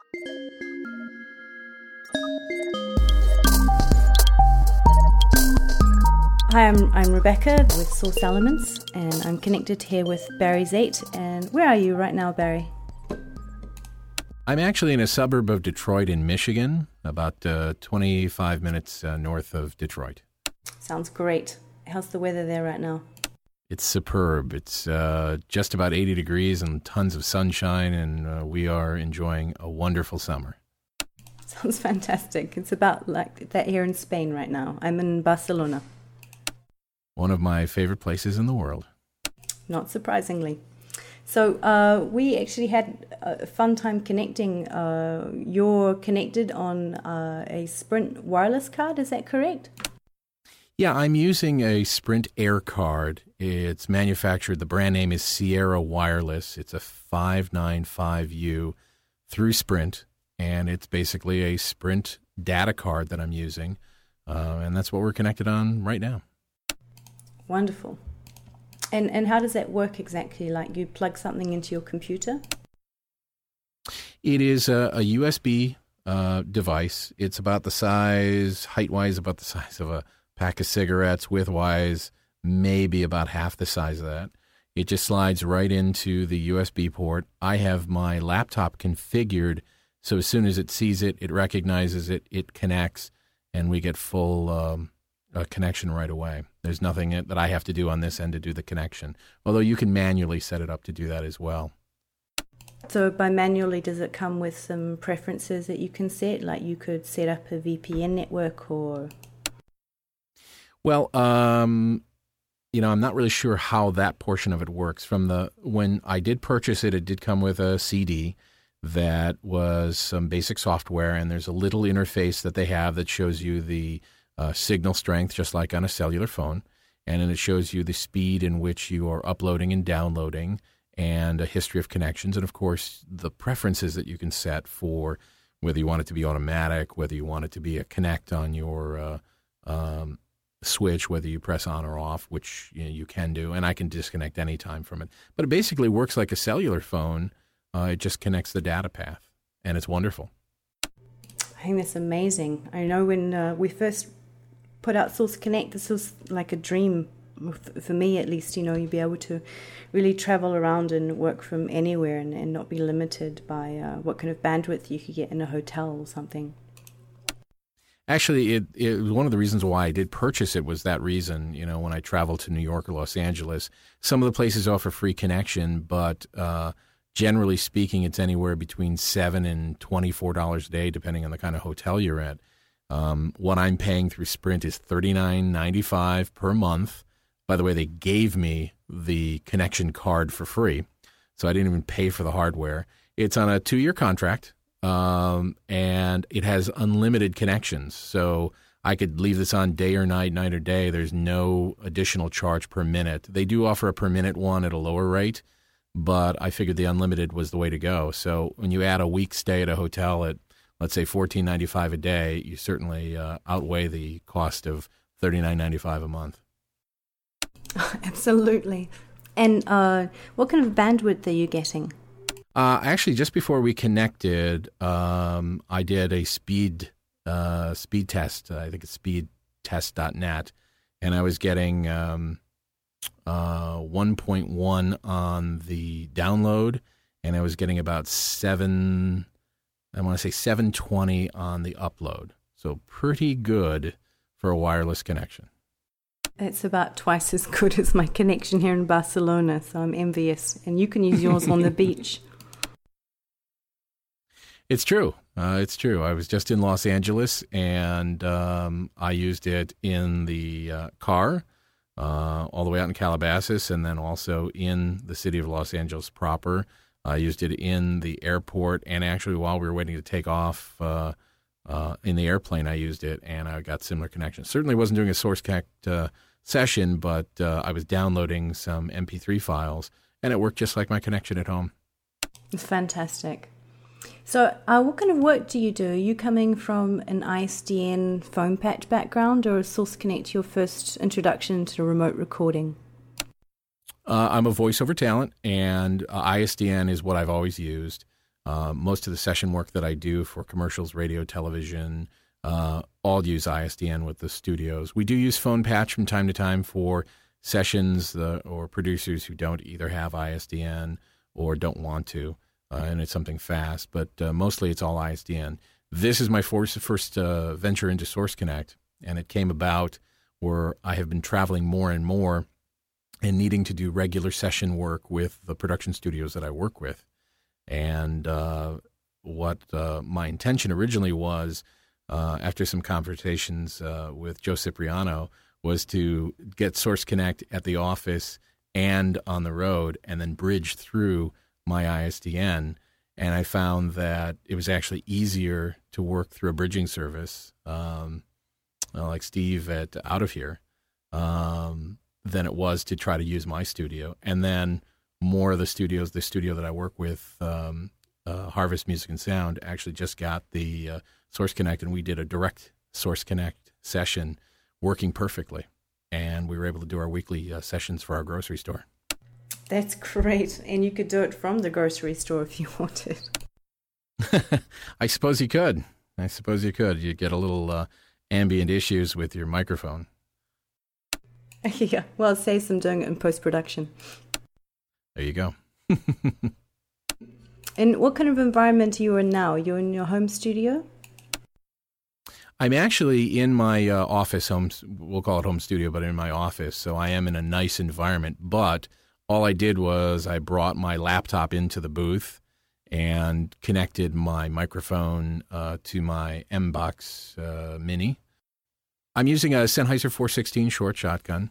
Hi, I'm Rebecca with Source Elements, and I'm connected here with Barry Zait. And where are you right now, Barry? I'm actually in a suburb of Detroit in Michigan, about 25 minutes north of Detroit. Sounds great. How's the weather there right now? It's superb. It's just about 80 degrees and tons of sunshine, and we are enjoying a wonderful summer. Sounds fantastic. It's about like that here in Spain right now. I'm in Barcelona. One of my favorite places in the world. Not surprisingly. So we actually had a fun time connecting. You're connected on a Sprint wireless card, is that correct? Yeah, I'm using a Sprint Air card. It's manufactured, the brand name is Sierra Wireless. It's a 595U through Sprint, and it's basically a Sprint data card that I'm using, and that's what we're connected on right now. Wonderful. And how does that work exactly? Like you plug something into your computer? It is a USB device. It's about the size, height-wise, about the size of a pack of cigarettes. Width-wise, maybe about half the size of that. It just slides right into the USB port. I have my laptop configured, so as soon as it sees it, it recognizes it, it connects, and we get full connection right away. There's nothing that I have to do on this end to do the connection, although you can manually set it up to do that as well. So by manually, does it come with some preferences that you can set? Like you could set up a VPN network or... Well, I'm not really sure how that portion of it works. When I did purchase it, it did come with a CD that was some basic software, and there's a little interface that they have that shows you the signal strength, just like on a cellular phone, and then it shows you the speed in which you are uploading and downloading, and a history of connections, and of course the preferences that you can set for whether you want it to be automatic, whether you want it to be a connect on your switch, whether you press on or off, which you can do, and I can disconnect anytime from it. But it basically works like a cellular phone. It just connects the data path, and it's wonderful. I think that's amazing. I know when we first put out Source Connect, this was like a dream, for me at least, you'd be able to really travel around and work from anywhere and not be limited by what kind of bandwidth you could get in a hotel or something. Actually, it was one of the reasons why I did purchase it was that reason. When I travel to New York or Los Angeles, some of the places offer free connection, but generally speaking, it's anywhere between $7 and $24 a day, depending on the kind of hotel you're at. What I'm paying through Sprint is $39.95 per month. By the way, they gave me the connection card for free, so I didn't even pay for the hardware. It's on a 2-year contract, and it has unlimited connections. So I could leave this on day or night, night or day. There's no additional charge per minute. They do offer a per minute one at a lower rate, but I figured the unlimited was the way to go. So when you add a week stay at a hotel at, let's say, $14.95 a day, you certainly outweigh the cost of $39.95 a month. Absolutely. And what kind of bandwidth are you getting? Actually, just before we connected, I did a speed test. I think it's speedtest.net, and I was getting 1.1 on the download, and I was getting about 720 on the upload. So pretty good for a wireless connection. It's about twice as good as my connection here in Barcelona, so I'm envious. And you can use yours on the beach. It's true. It's true. I was just in Los Angeles, and I used it in the car all the way out in Calabasas, and then also in the city of Los Angeles proper. I used it in the airport, and actually while we were waiting to take off in the airplane, I used it, and I got similar connections. Certainly wasn't doing a Source Connect session, but I was downloading some MP3 files, and it worked just like my connection at home. It's fantastic. So what kind of work do you do? Are you coming from an ISDN phone patch background, or is Source Connect your first introduction to remote recording? I'm a voiceover talent, and ISDN is what I've always used. Most of the session work that I do for commercials, radio, television, all use ISDN with the studios. We do use Phone Patch from time to time for sessions or producers who don't either have ISDN or don't want to, and it's something fast. But mostly it's all ISDN. This is my first venture into Source Connect, and it came about where I have been traveling more and more and needing to do regular session work with the production studios that I work with. And what my intention originally was, after some conversations with Joe Cipriano, was to get Source Connect at the office and on the road and then bridge through my ISDN. And I found that it was actually easier to work through a bridging service like Steve at Out of Here than it was to try to use my studio. And then more of the studio that I work with, Harvest Music and Sound, actually just got the Source Connect, and we did a direct Source Connect session working perfectly. And we were able to do our weekly sessions for our grocery store. That's great. And you could do it from the grocery store if you wanted. I suppose you could. You get a little ambient issues with your microphone. Yeah, well, it saves them doing it in post-production. There you go. And what kind of environment are you in now? You're in your home studio? I'm actually in my office, we'll call it home studio, but in my office. So I am in a nice environment. But all I did was I brought my laptop into the booth and connected my microphone to my M-Box Mini. I'm using a Sennheiser 416 short shotgun.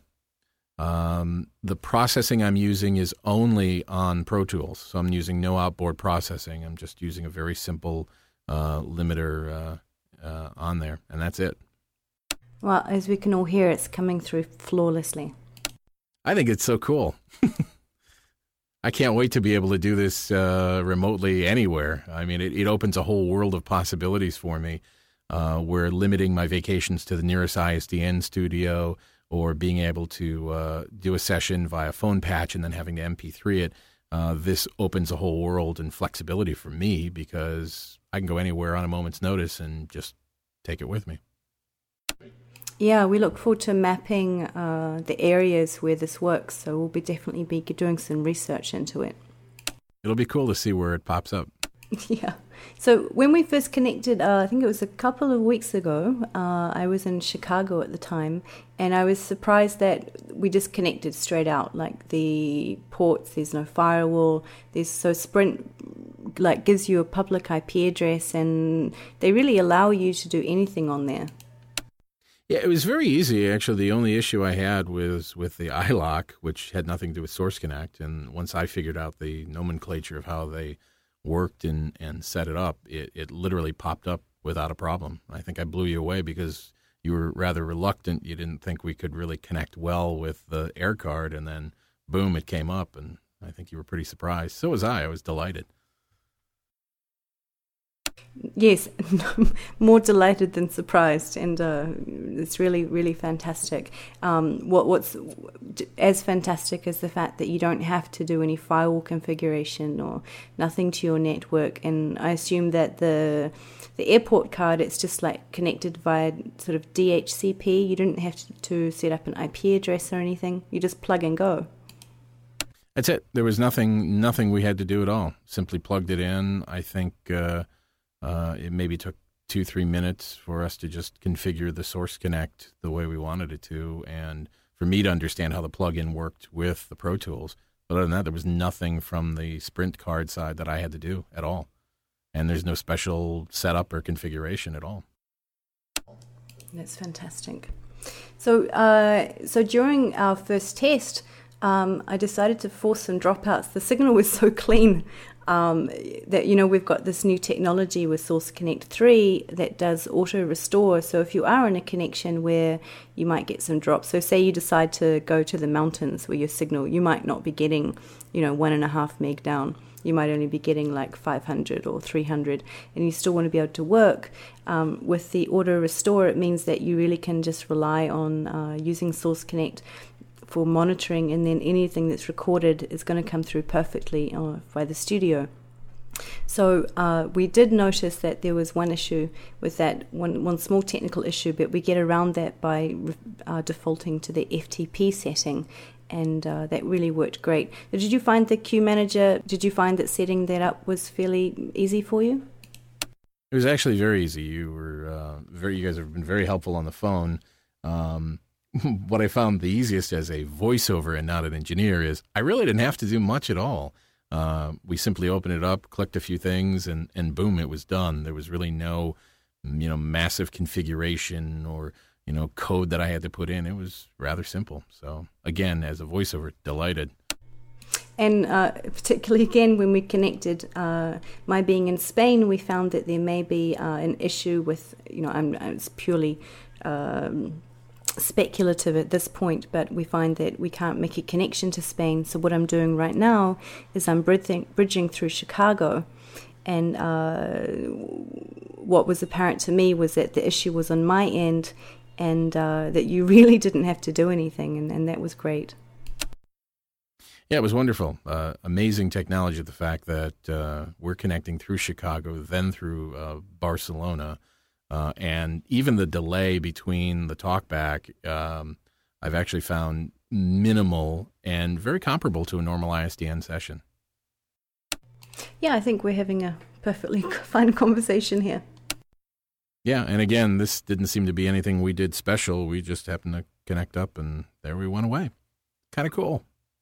The processing I'm using is only on Pro Tools, so I'm using no outboard processing. I'm just using a very simple limiter on there, and that's it. Well, as we can all hear, it's coming through flawlessly. I think it's so cool. I can't wait to be able to do this remotely anywhere. I mean, it opens a whole world of possibilities for me. We're limiting my vacations to the nearest ISDN studio, or being able to do a session via Phone Patch and then having to MP3 it. This opens a whole world and flexibility for me because I can go anywhere on a moment's notice and just take it with me. Yeah, we look forward to mapping the areas where this works, so we'll definitely be doing some research into it. It'll be cool to see where it pops up. Yeah. So when we first connected, I think it was a couple of weeks ago, I was in Chicago at the time, and I was surprised that we just connected straight out. Like the ports, there's no firewall. So Sprint gives you a public IP address, and they really allow you to do anything on there. Yeah, it was very easy, actually. The only issue I had was with the iLock, which had nothing to do with Source Connect. And once I figured out the nomenclature of how they worked and set it up, it literally popped up without a problem. I think I blew you away because you were rather reluctant. You didn't think we could really connect well with the air card, and then boom, it came up, and I think you were pretty surprised. So was I. I was delighted. Yes, more delighted than surprised, and it's really, really fantastic. What's as fantastic as the fact that you don't have to do any firewall configuration or nothing to your network, and I assume that the airport card, it's just like connected via sort of DHCP. You didn't have to set up an IP address or anything. You just plug and go. That's it. There was nothing we had to do at all. Simply plugged it in. I think it maybe took 2-3 minutes for us to just configure the Source Connect the way we wanted it to, and for me to understand how the plug-in worked with the Pro Tools. But other than that, there was nothing from the Sprint card side that I had to do at all. And there's no special setup or configuration at all. That's fantastic. So during our first test, I decided to force some dropouts. The signal was so clean that, we've got this new technology with Source Connect 3 that does auto restore. So if you are in a connection where you might get some drops, so say you decide to go to the mountains where your signal, you might not be getting, 1.5 meg down. You might only be getting like 500 or 300, and you still want to be able to work. With the auto restore, it means that you really can just rely on using Source Connect for monitoring, and then anything that's recorded is going to come through perfectly by the studio. So we did notice that there was one issue with that, one small technical issue, but we get around that by defaulting to the FTP setting, and that really worked great. Did you find the queue manager, did you find that setting that up was fairly easy for you? It was actually very easy. You guys have been very helpful on the phone. What I found the easiest as a voiceover and not an engineer is I really didn't have to do much at all. We simply opened it up, clicked a few things, and boom, it was done. There was really no, massive configuration or, code that I had to put in. It was rather simple. So again, as a voiceover, delighted. And particularly again, when we connected, my being in Spain, we found that there may be an issue with, it's purely speculative at this point, but we find that we can't make a connection to Spain. So what I'm doing right now is I'm bridging through Chicago, and what was apparent to me was that the issue was on my end, and that you really didn't have to do anything, and that was great. Yeah, it was wonderful. Amazing technology. The fact that we're connecting through Chicago, then through Barcelona. And even the delay between the talkback, I've actually found minimal and very comparable to a normal ISDN session. Yeah, I think we're having a perfectly fine conversation here. Yeah, and again, this didn't seem to be anything we did special. We just happened to connect up, and there we went away. Kind of cool.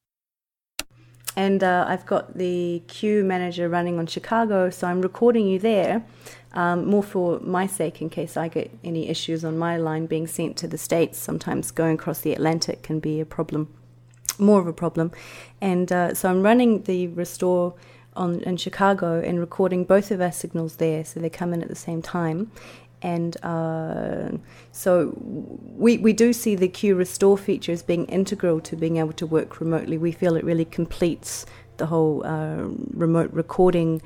And I've got the queue manager running on Chicago, so I'm recording you there, more for my sake in case I get any issues on my line being sent to the States. Sometimes going across the Atlantic can be a problem, more of a problem. And so I'm running the restore in Chicago and recording both of our signals there, so they come in at the same time. And so we do see the queue restore feature as being integral to being able to work remotely. We feel it really completes the whole remote recording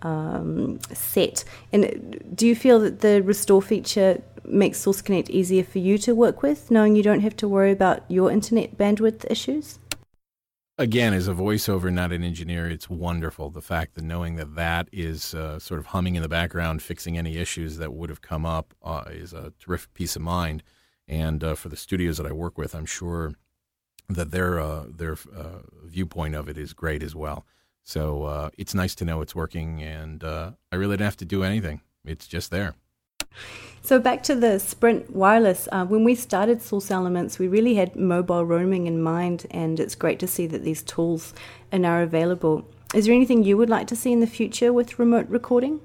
set. And do you feel that the restore feature makes Source Connect easier for you to work with, knowing you don't have to worry about your internet bandwidth issues? Again, as a voiceover, not an engineer, it's wonderful. The fact that knowing that is sort of humming in the background, fixing any issues that would have come up is a terrific peace of mind. And for the studios that I work with, I'm sure that their viewpoint of it is great as well. So it's nice to know it's working, and I really didn't have to do anything. It's just there. So back to the Sprint wireless, when we started Source Elements, we really had mobile roaming in mind, and it's great to see that these tools are now available. Is there anything you would like to see in the future with remote recording?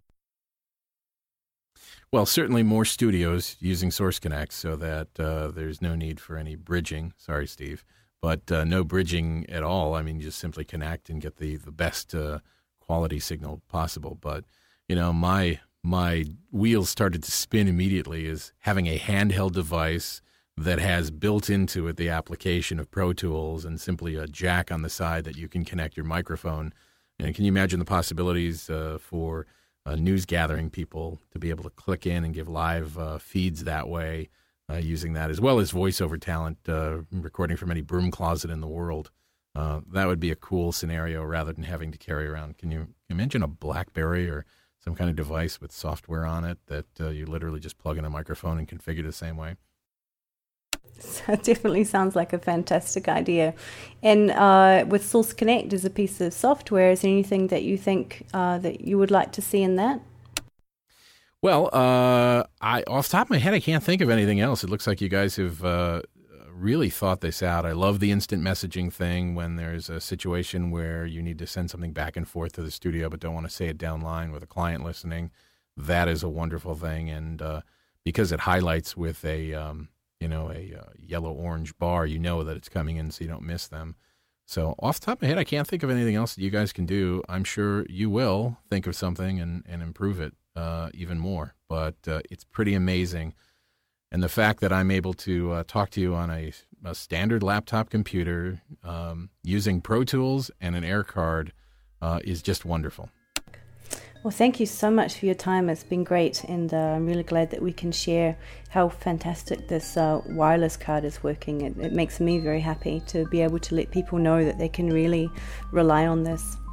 Well, certainly more studios using Source Connect so that there's no need for any bridging. Sorry, Steve. But no bridging at all. I mean, you just simply connect and get the best quality signal possible. But, my wheels started to spin immediately is having a handheld device that has built into it the application of Pro Tools and simply a jack on the side that you can connect your microphone. And can you imagine the possibilities for news gathering people to be able to click in and give live feeds that way using that, as well as voiceover talent recording from any broom closet in the world? That would be a cool scenario rather than having to carry around. Can you imagine a BlackBerry or some kind of device with software on it that you literally just plug in a microphone and configure the same way? That definitely sounds like a fantastic idea. And with Source Connect as a piece of software, is there anything that you think that you would like to see in that? Well, off the top of my head, I can't think of anything else. It looks like you guys have really thought this out. I love the instant messaging thing when there's a situation where you need to send something back and forth to the studio but don't want to say it downline with a client listening. That is a wonderful thing. And because it highlights with a yellow-orange bar, you know that it's coming in so you don't miss them. So off the top of my head, I can't think of anything else that you guys can do. I'm sure you will think of something and improve it even more. But it's pretty amazing. And the fact that I'm able to talk to you on a standard laptop computer using Pro Tools and an Air card is just wonderful. Well, thank you so much for your time. It's been great, and I'm really glad that we can share how fantastic this wireless card is working. It makes me very happy to be able to let people know that they can really rely on this.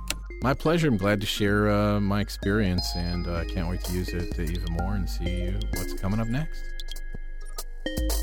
My pleasure. I'm glad to share my experience, and I can't wait to use it even more and see what's coming up next.